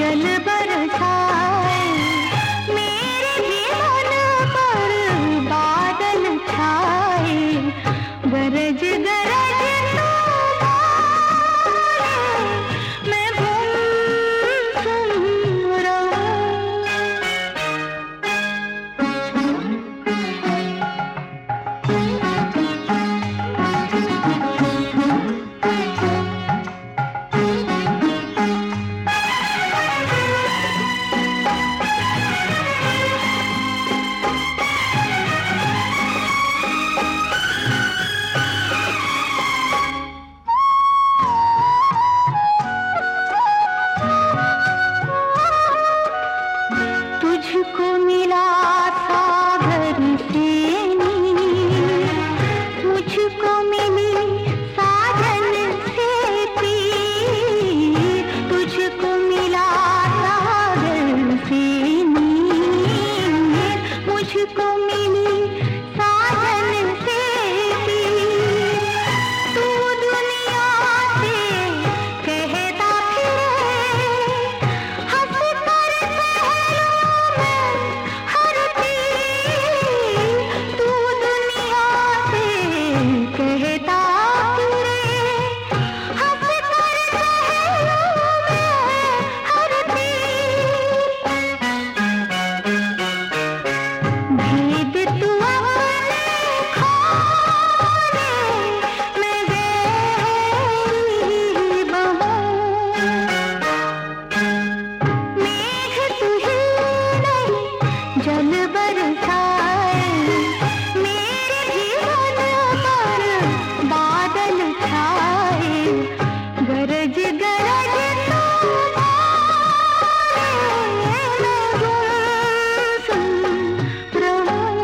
जल बरसाए, मेरे भी मन पर बादल छाए, गरज गरज तू बोले, मैं गुमसुम रहूं। तुझको मिला सागर से नीर, मुझको मिली साजन से तीर, तुझको मिला सागर से नीर, मुझको मिली साजन से तीर, तू दुनिया से कहता फिरे, हंस कर हर तीर, तू दुनिया से कहता फिरे, हंस कर हर तीर, भेद तू अपने खोले, मैं गहरी बहूं, मेघ तू ही नहीं जल बरसाए, मेरे भी मन पर बादल छाए, गरज गरज तू बोले, मैं गुमसुम रहूं।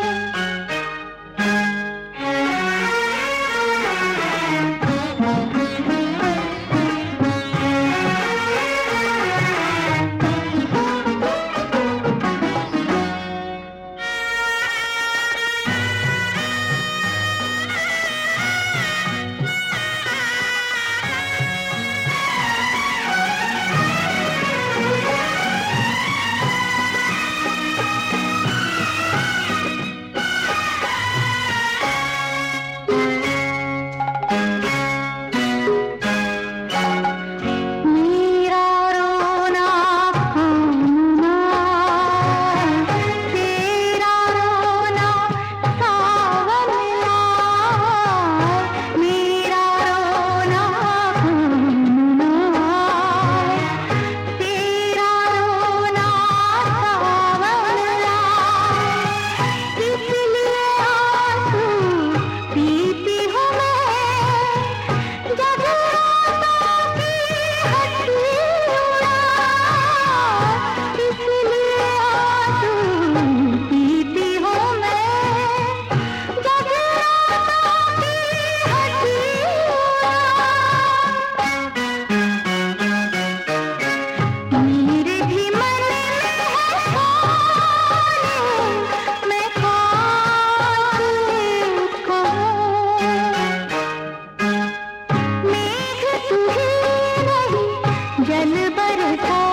मेरा रोना कामना, तेरा रोना सावला, मेरा रोना कामना, तेरा रोना सावला, इसलिए आंसू पीती हूँ मैं, जब रातों की हंसी उड़ा, इसलिए आंसू पीती हूँ मैं, जब रातों की हंसी उड़ा, मेरे भी मन में है खोले, मैं खाके कहूँ, मेघ तू ही नहीं जल बरसा।